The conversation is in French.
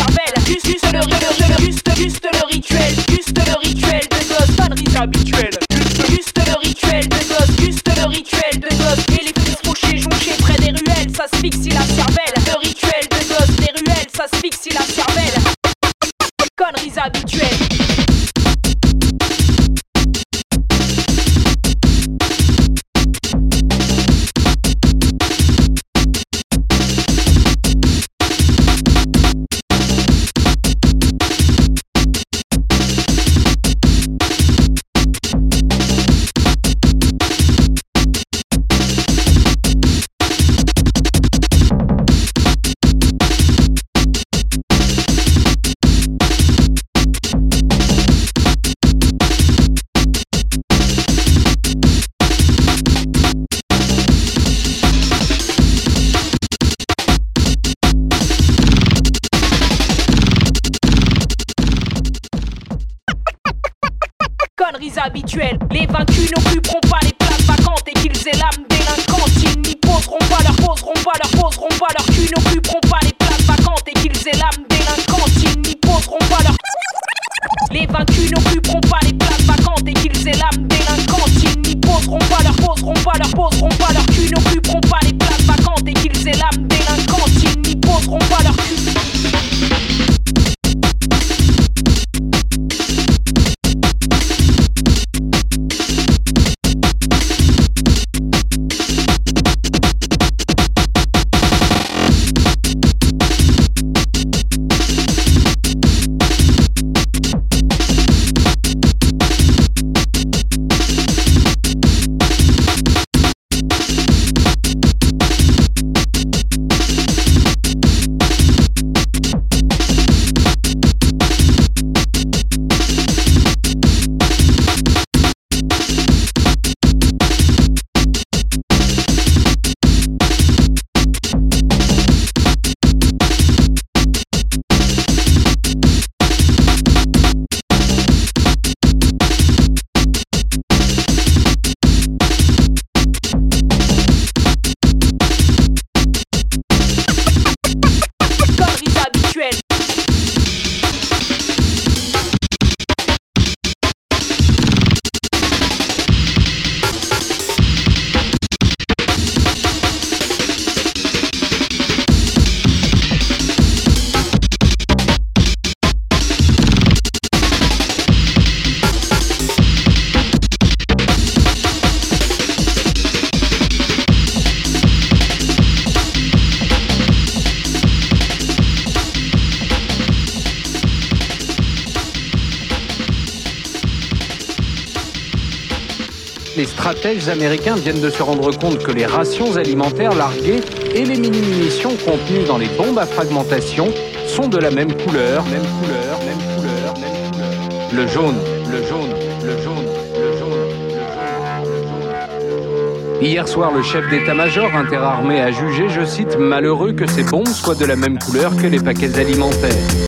cervelle. Juste le rituel de gosse, conneries habituelles. Juste le rituel de gosse, et les fils fauchés jonchés près des ruelles, s'asphyxie la cervelle. Le rituel de gosse des ruelles, s'asphyxie la cervelle. Conneries habituelles. Conneries habituelles. Les vaincus n'occuperont pas les places vacantes et qu'ils aient l'âme délinquante. Ils n'y poseront pas leur cul n'occuperont pas les places vacantes et qu'ils aient l'âme délinquante. Ils n'y poseront pas leur. Les vaincus n'occuperont pas les places vacantes et qu'ils aient l'âme délinquante. Ils n'y poseront pas leur cul n'occuperont pas les places vacantes et qu'ils aient l'âme délinquante. Ils n'y poseront pas leur cul. Les stratèges américains viennent de se rendre compte que les rations alimentaires larguées et les mini-munitions contenues dans les bombes à fragmentation sont de la même couleur. Le jaune. Hier soir, le chef d'état-major interarmé a jugé, je cite, malheureux que ces bombes soient de la même couleur que les paquets alimentaires.